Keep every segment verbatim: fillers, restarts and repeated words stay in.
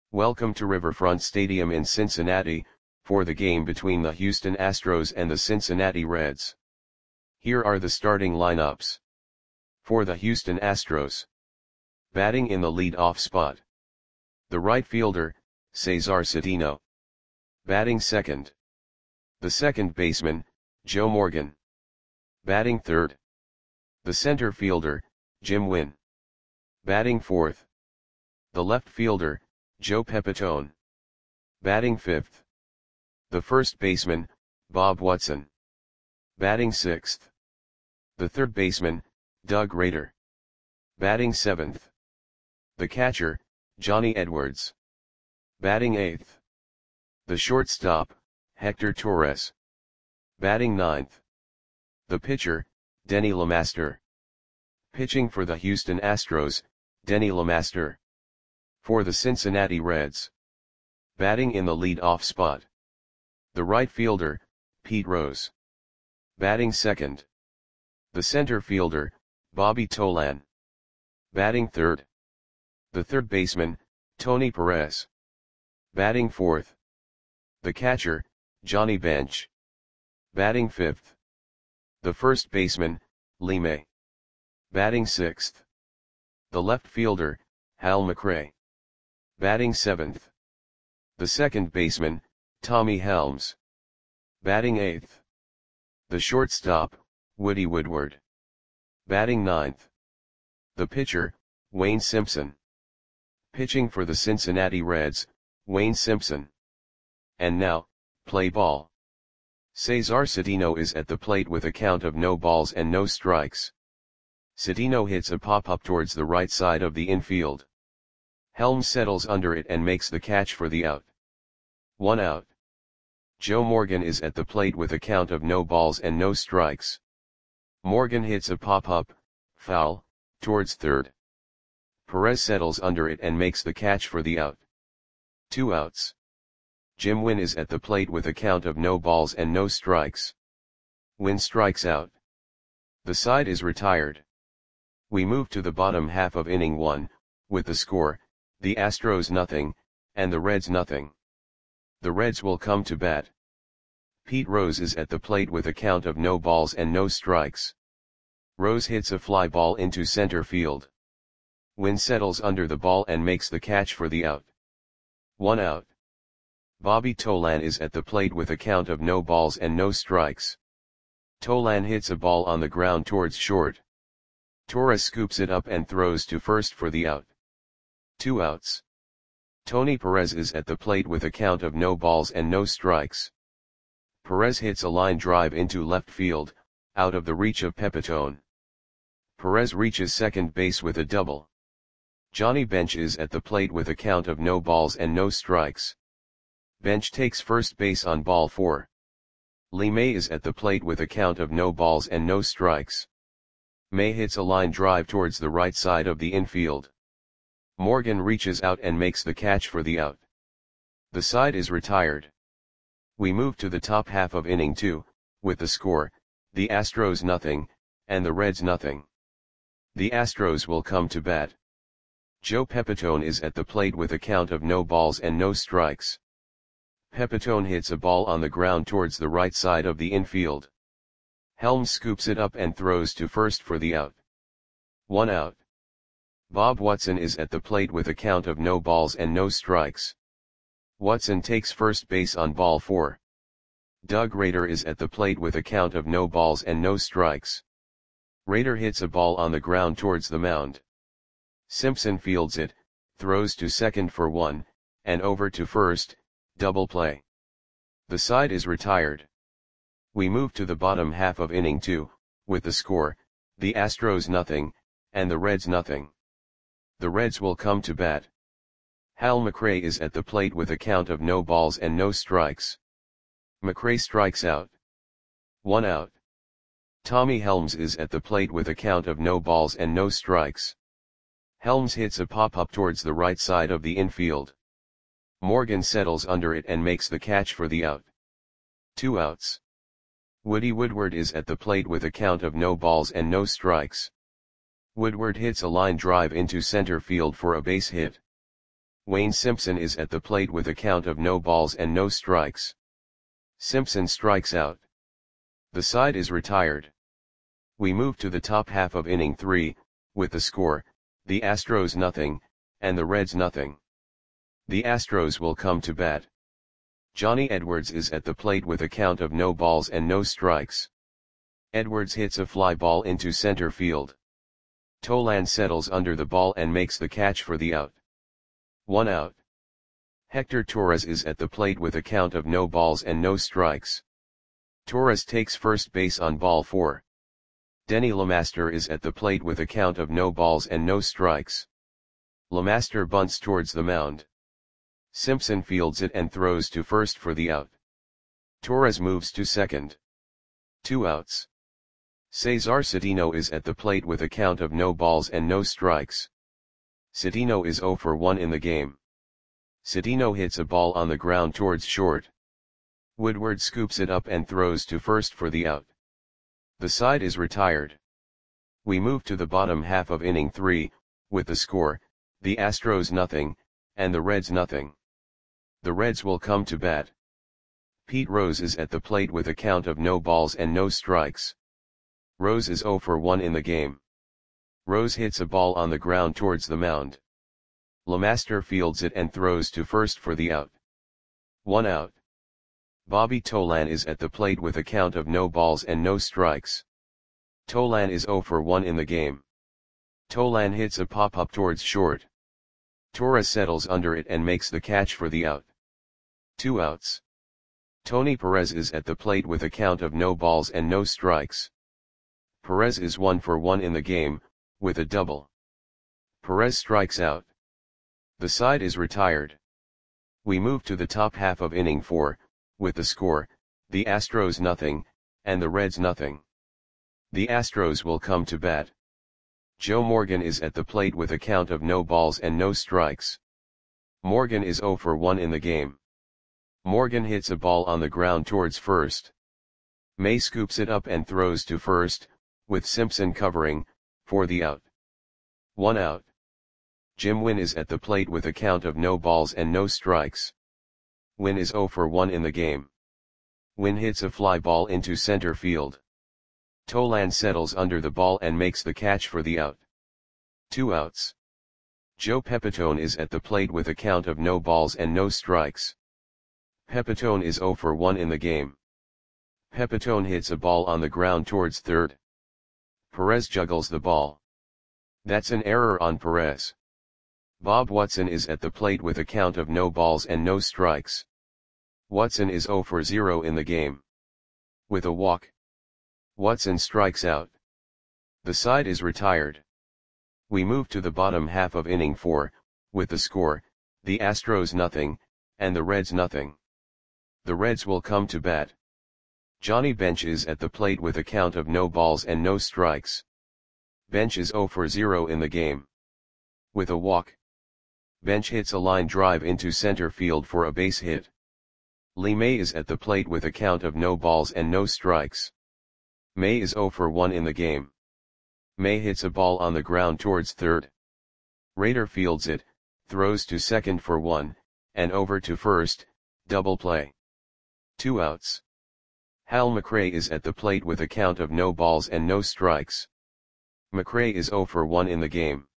Welcome to Riverfront Stadium in Cincinnati, for the game between the Houston Astros and the Cincinnati Reds. Here are the starting lineups. For the Houston Astros. Batting in the lead-off spot. The right fielder, Cesar Cedeno. Batting second. The second baseman, Joe Morgan. Batting third. The center fielder, Jim Wynn. Batting fourth. The left fielder, Joe Pepitone. Batting fifth. The first baseman, Bob Watson. Batting sixth. The third baseman, Doug Rader. Batting seventh. The catcher, Johnny Edwards. Batting eighth. The shortstop, Hector Torres. Batting ninth. The pitcher, Denny LeMaster. Pitching for the Houston Astros, Denny LeMaster. For the Cincinnati Reds. Batting in the lead-off spot. The right fielder, Pete Rose. Batting second. The center fielder, Bobby Tolan. Batting third. The third baseman, Tony Perez. Batting fourth. The catcher, Johnny Bench. Batting fifth. The first baseman, Lee May. Batting sixth. The left fielder, Hal McRae. Batting seventh. The second baseman, Tommy Helms. Batting eighth. The shortstop, Woody Woodward. Batting ninth. The pitcher, Wayne Simpson. Pitching for the Cincinnati Reds, Wayne Simpson. And now, play ball. Cesar Cedeno is at the plate with a count of no balls and no strikes. Cedeno hits a pop-up towards the right side of the infield. Helms settles under it and makes the catch for the out. One out. Joe Morgan is at the plate with a count of no balls and no strikes. Morgan hits a pop-up, foul, towards third. Perez settles under it and makes the catch for the out. Two outs. Jim Wynn is at the plate with a count of no balls and no strikes. Wynn strikes out. The side is retired. We move to the bottom half of inning one, with the score, the Astros nothing, and the Reds nothing. The Reds will come to bat. Pete Rose is at the plate with a count of no balls and no strikes. Rose hits a fly ball into center field. Wynn settles under the ball and makes the catch for the out. One out. Bobby Tolan is at the plate with a count of no balls and no strikes. Tolan hits a ball on the ground towards short. Torres scoops it up and throws to first for the out. Two outs. Tony Perez is at the plate with a count of no balls and no strikes. Perez hits a line drive into left field, out of the reach of Pepitone. Perez reaches second base with a double. Johnny Bench is at the plate with a count of no balls and no strikes. Bench takes first base on ball four. Lee May is at the plate with a count of no balls and no strikes. May hits a line drive towards the right side of the infield. Morgan reaches out and makes the catch for the out. The side is retired. We move to the top half of inning two, with the score, the Astros nothing, and the Reds nothing. The Astros will come to bat. Joe Pepitone is at the plate with a count of no balls and no strikes. Pepitone hits a ball on the ground towards the right side of the infield. Helms scoops it up and throws to first for the out. One out. Bob Watson is at the plate with a count of no balls and no strikes. Watson takes first base on ball four. Doug Rader is at the plate with a count of no balls and no strikes. Rader hits a ball on the ground towards the mound. Simpson fields it, throws to second for one, and over to first, double play. The side is retired. We move to the bottom half of inning two, with the score, the Astros nothing, and the Reds nothing. The Reds will come to bat. Hal McRae is at the plate with a count of no balls and no strikes. McRae strikes out. One out. Tommy Helms is at the plate with a count of no balls and no strikes. Helms hits a pop-up towards the right side of the infield. Morgan settles under it and makes the catch for the out. Two outs. Woody Woodward is at the plate with a count of no balls and no strikes. Woodward hits a line drive into center field for a base hit. Wayne Simpson is at the plate with a count of no balls and no strikes. Simpson strikes out. The side is retired. We move to the top half of inning three, with the score, the Astros nothing, and the Reds nothing. The Astros will come to bat. Johnny Edwards is at the plate with a count of no balls and no strikes. Edwards hits a fly ball into center field. Tolan settles under the ball and makes the catch for the out. One out. Hector Torres is at the plate with a count of no balls and no strikes. Torres takes first base on ball four. Denny LeMaster is at the plate with a count of no balls and no strikes. LeMaster bunts towards the mound. Simpson fields it and throws to first for the out. Torres moves to second. Two outs. Cesar Citino is at the plate with a count of no balls and no strikes. Citino is oh for one in the game. Citino hits a ball on the ground towards short. Woodward scoops it up and throws to first for the out. The side is retired. We move to the bottom half of inning three, with the score, the Astros nothing, and the Reds nothing. The Reds will come to bat. Pete Rose is at the plate with a count of no balls and no strikes. Rose is oh for one in the game. Rose hits a ball on the ground towards the mound. LeMaster fields it and throws to first for the out. One out. Bobby Tolan is at the plate with a count of no balls and no strikes. Tolan is oh for one in the game. Tolan hits a pop-up towards short. Torres settles under it and makes the catch for the out. Two outs. Tony Perez is at the plate with a count of no balls and no strikes. Perez is one for one in the game, with a double. Perez strikes out. The side is retired. We move to the top half of inning four, with the score, the Astros nothing, and the Reds nothing. The Astros will come to bat. Joe Morgan is at the plate with a count of no balls and no strikes. Morgan is oh for one in the game. Morgan hits a ball on the ground towards first. May scoops it up and throws to first, with Simpson covering, for the out. One out. Jim Wynn is at the plate with a count of no balls and no strikes. Wynn is oh for one in the game. Wynn hits a fly ball into center field. Tolan settles under the ball and makes the catch for the out. Two outs. Joe Pepitone is at the plate with a count of no balls and no strikes. Pepitone is oh for one in the game. Pepitone hits a ball on the ground towards third. Perez juggles the ball. That's an error on Perez. Bob Watson is at the plate with a count of no balls and no strikes. Watson is oh for zero in the game. With a walk, Watson strikes out. The side is retired. We move to the bottom half of inning four, with the score, the Astros nothing, and the Reds nothing. The Reds will come to bat. Johnny Bench is at the plate with a count of no balls and no strikes. Bench is oh for zero in the game. With a walk, Bench hits a line drive into center field for a base hit. Lee May is at the plate with a count of no balls and no strikes. May is oh for one in the game. May hits a ball on the ground towards third. Rader fields it, throws to second for one, and over to first, double play. Two outs. Hal McRae is at the plate with a count of no balls and no strikes. McRae is oh for one in the game.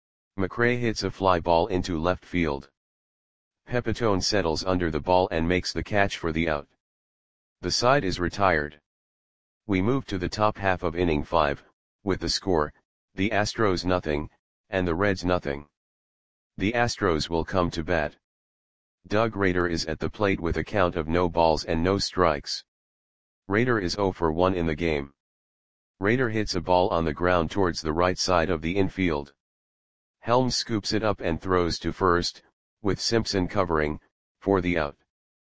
McRae hits a fly ball into left field. Pepitone settles under the ball and makes the catch for the out. The side is retired. We move to the top half of inning five, with the score, the Astros nothing, and the Reds nothing. The Astros will come to bat. Doug Rader is at the plate with a count of no balls and no strikes. Rader is oh for one in the game. Rader hits a ball on the ground towards the right side of the infield. Helms scoops it up and throws to first, with Simpson covering, for the out.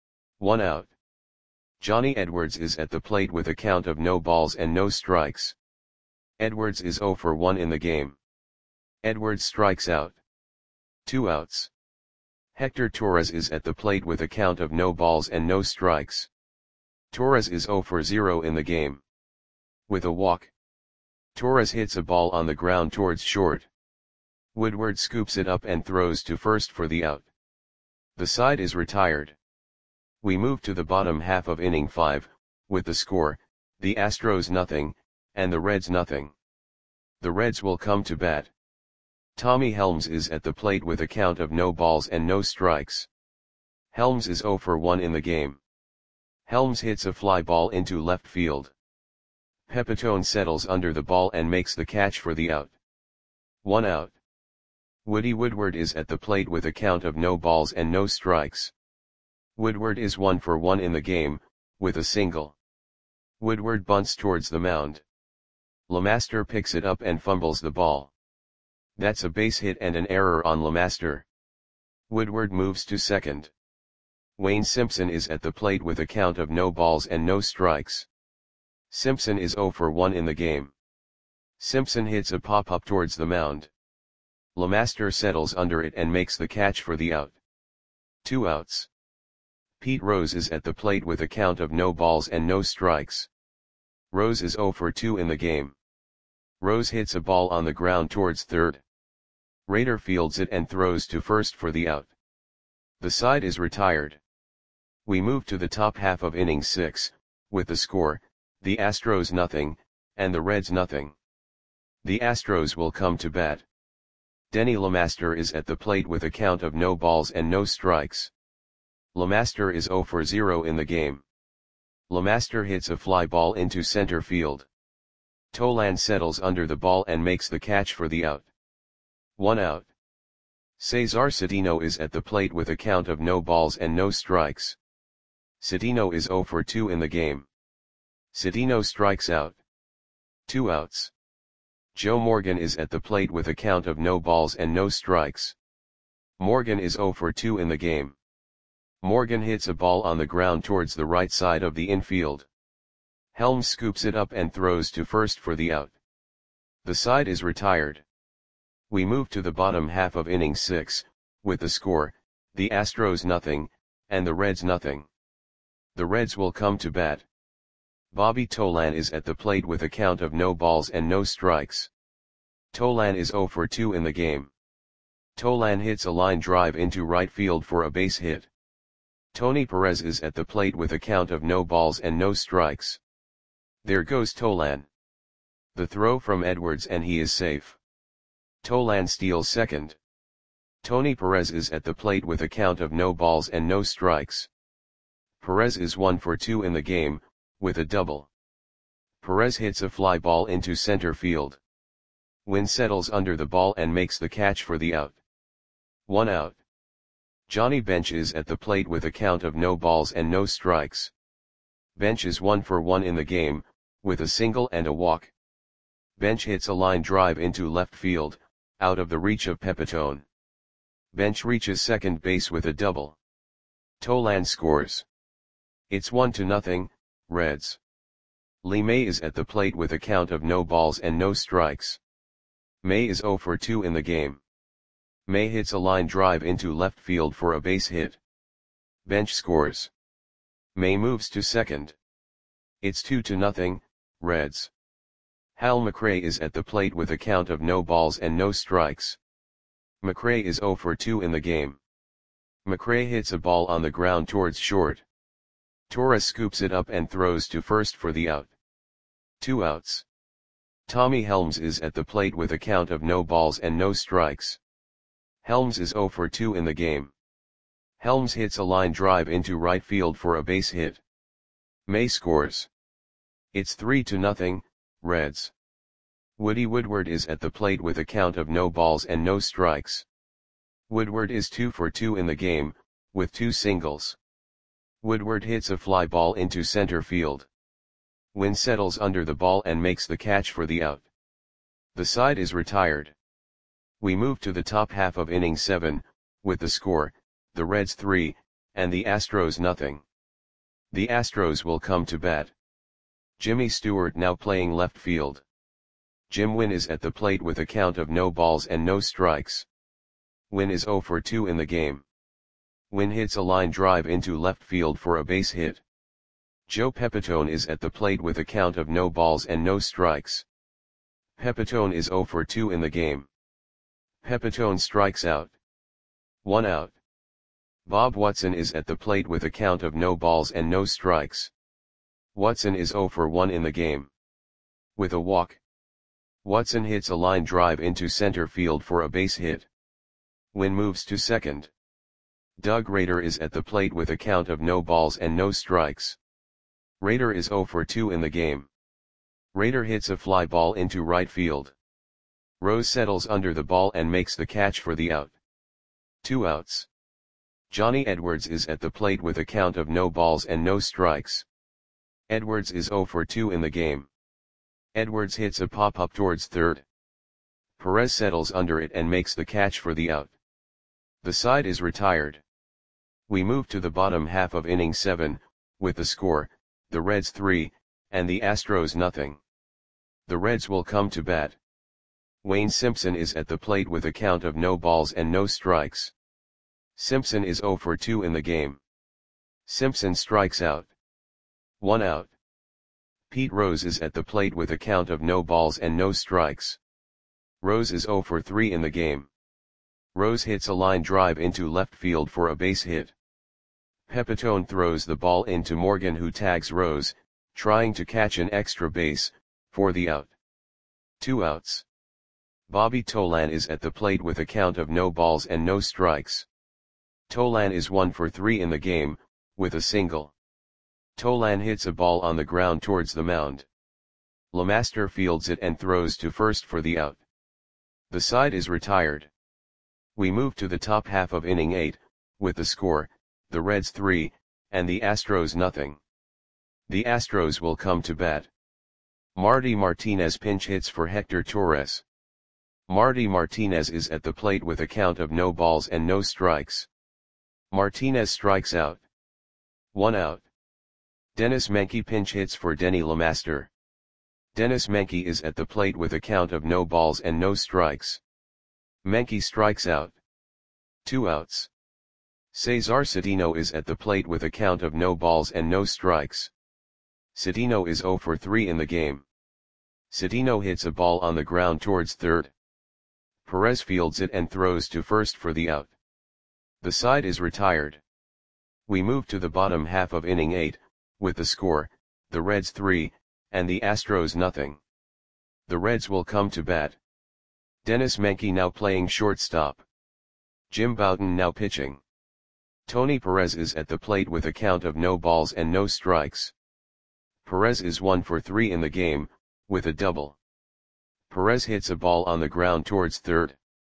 One out. Johnny Edwards is at the plate with a count of no balls and no strikes. Edwards is oh for one in the game. Edwards strikes out. Two outs. Hector Torres is at the plate with a count of no balls and no strikes. Torres is oh for zero in the game. With a walk, Torres hits a ball on the ground towards short. Woodward scoops it up and throws to first for the out. The side is retired. We move to the bottom half of inning five, with the score, the Astros nothing, and the Reds nothing. The Reds will come to bat. Tommy Helms is at the plate with a count of no balls and no strikes. Helms is oh for one in the game. Helms hits a fly ball into left field. Pepitone settles under the ball and makes the catch for the out. One out. Woody Woodward is at the plate with a count of no balls and no strikes. Woodward is one for one in the game, with a single. Woodward bunts towards the mound. LeMaster picks it up and fumbles the ball. That's a base hit and an error on LeMaster. Woodward moves to second. Wayne Simpson is at the plate with a count of no balls and no strikes. Simpson is oh for one in the game. Simpson hits a pop-up towards the mound. LeMaster settles under it and makes the catch for the out. Two outs. Pete Rose is at the plate with a count of no balls and no strikes. Rose is oh for two in the game. Rose hits a ball on the ground towards third. Rader fields it and throws to first for the out. The side is retired. We move to the top half of inning six, with the score, the Astros nothing, and the Reds nothing. The Astros will come to bat. Denny LeMaster is at the plate with a count of no balls and no strikes. LeMaster is oh for zero in the game. LeMaster hits a fly ball into center field. Tolan settles under the ball and makes the catch for the out. One out. Cesar Cedeno is at the plate with a count of no balls and no strikes. Cedeno is oh for two in the game. Cedeno strikes out. Two outs. Joe Morgan is at the plate with a count of no balls and no strikes. Morgan is oh for two in the game. Morgan hits a ball on the ground towards the right side of the infield. Helms scoops it up and throws to first for the out. The side is retired. We move to the bottom half of inning six, with the score, the Astros nothing, and the Reds nothing. The Reds will come to bat. Bobby Tolan is at the plate with a count of no balls and no strikes. Tolan is oh for two in the game. Tolan hits a line drive into right field for a base hit. Tony Perez is at the plate with a count of no balls and no strikes. There goes Tolan. The throw from Edwards and he is safe. Tolan steals second. Tony Perez is at the plate with a count of no balls and no strikes. Perez is one for two in the game, with a double. Perez hits a fly ball into center field. Wynn settles under the ball and makes the catch for the out. One out. Johnny Bench is at the plate with a count of no balls and no strikes. Bench is one for one in the game, with a single and a walk. Bench hits a line drive into left field, out of the reach of Pepitone. Bench reaches second base with a double. Tolan scores. It's one to nothing, Reds. Lee May is at the plate with a count of no balls and no strikes. May is oh for two in the game. May hits a line drive into left field for a base hit. Bench scores. May moves to second. It's two to nothing, Reds. Hal McRae is at the plate with a count of no balls and no strikes. McRae is oh for two in the game. McRae hits a ball on the ground towards short. Torres scoops it up and throws to first for the out. Two outs. Tommy Helms is at the plate with a count of no balls and no strikes. Helms is oh for two in the game. Helms hits a line drive into right field for a base hit. May scores. It's three to nothing, Reds. Woody Woodward is at the plate with a count of no balls and no strikes. Woodward is two for two in the game, with two singles. Woodward hits a fly ball into center field. Wynn settles under the ball and makes the catch for the out. The side is retired. We move to the top half of inning seven, with the score, the Reds three, and the Astros nothing. The Astros will come to bat. Jimmy Stewart now playing left field. Jim Wynn is at the plate with a count of no balls and no strikes. Wynn is oh for two in the game. Wynn hits a line drive into left field for a base hit. Joe Pepitone is at the plate with a count of no balls and no strikes. Pepitone is oh for two in the game. Pepitone strikes out. One out. Bob Watson is at the plate with a count of no balls and no strikes. Watson is zero for one in the game. With a walk, Watson hits a line drive into center field for a base hit. Wynn moves to second. Doug Rader is at the plate with a count of no balls and no strikes. Rader is zero for two in the game. Rader hits a fly ball into right field. Rose settles under the ball and makes the catch for the out. Two outs. Johnny Edwards is at the plate with a count of no balls and no strikes. Edwards is zero for two in the game. Edwards hits a pop-up towards third. Perez settles under it and makes the catch for the out. The side is retired. We move to the bottom half of inning seven, with the score, the Reds three, and the Astros nothing. The Reds will come to bat. Wayne Simpson is at the plate with a count of no balls and no strikes. Simpson is zero for two in the game. Simpson strikes out. One out. Pete Rose is at the plate with a count of no balls and no strikes. Rose is zero for three in the game. Rose hits a line drive into left field for a base hit. Pepitone throws the ball into Morgan, who tags Rose, trying to catch an extra base, for the out. Two outs. Bobby Tolan is at the plate with a count of no balls and no strikes. Tolan is one for three in the game, with a single. Tolan hits a ball on the ground towards the mound. LeMaster fields it and throws to first for the out. The side is retired. We move to the top half of inning eight, with the score, the Reds three, and the Astros nothing. The Astros will come to bat. Marty Martinez pinch hits for Hector Torres. Marty Martinez is at the plate with a count of no balls and no strikes. Martinez strikes out. One out. Dennis Menke pinch hits for Denny LeMaster. Dennis Menke is at the plate with a count of no balls and no strikes. Menke strikes out. Two outs. Cesar Cedeno is at the plate with a count of no balls and no strikes. Cedeno is zero for three in the game. Cedeno hits a ball on the ground towards third. Perez fields it and throws to first for the out. The side is retired. We move to the bottom half of inning eight, with the score, the Reds three, and the Astros nothing. The Reds will come to bat. Dennis Menke now playing shortstop. Jim Bouton now pitching. Tony Perez is at the plate with a count of no balls and no strikes. Perez is one for three in the game, with a double. Perez hits a ball on the ground towards third.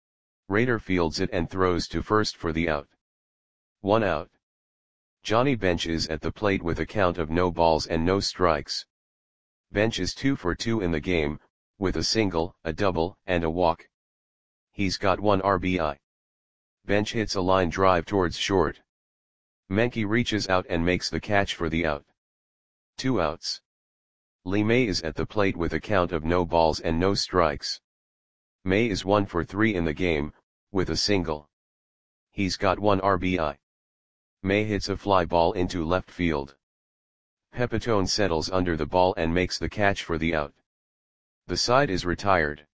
Rader fields it and throws to first for the out. One out. Johnny Bench is at the plate with a count of no balls and no strikes. Bench is two for two in the game, with a single, a double, and a walk. He's got one R B I. Bench hits a line drive towards short. Menke reaches out and makes the catch for the out. Two outs. Lee May is at the plate with a count of no balls and no strikes. May is one for three in the game, with a single. He's got one R B I. May hits a fly ball into left field. Pepitone settles under the ball and makes the catch for the out. The side is retired.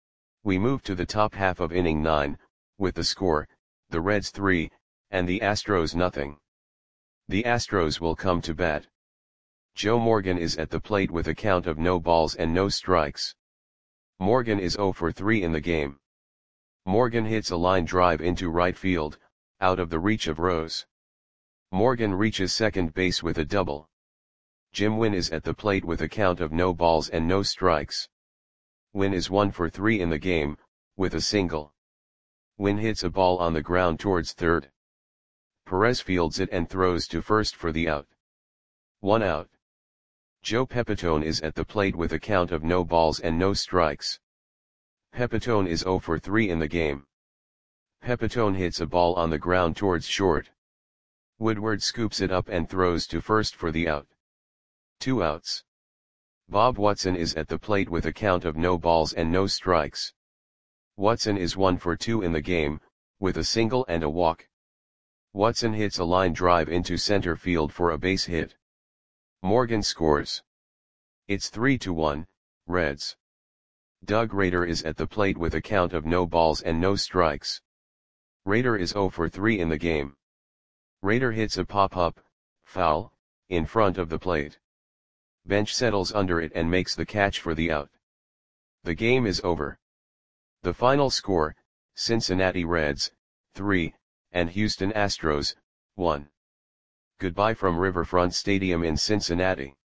We move to the top half of inning nine, with the score, the Reds three, and the Astros nothing. The Astros will come to bat. Joe Morgan is at the plate with a count of no balls and no strikes. Morgan is zero for three in the game. Morgan hits a line drive into right field, out of the reach of Rose. Morgan reaches second base with a double. Jim Wynn is at the plate with a count of no balls and no strikes. Wynn is one for three in the game, with a single. Wynn hits a ball on the ground towards third. Perez fields it and throws to first for the out. One out. Joe Pepitone is at the plate with a count of no balls and no strikes. Pepitone is zero for three in the game. Pepitone hits a ball on the ground towards short. Woodward scoops it up and throws to first for the out. Two outs. Bob Watson is at the plate with a count of no balls and no strikes. Watson is one for two in the game, with a single and a walk. Watson hits a line drive into center field for a base hit. Morgan scores. It's three to one, Reds. Doug Rader is at the plate with a count of no balls and no strikes. Rader is zero for three in the game. Raider hits a pop-up, foul, in front of the plate. Bench settles under it and makes the catch for the out. The game is over. The final score, Cincinnati Reds, three, and Houston Astros, one. Goodbye from Riverfront Stadium in Cincinnati.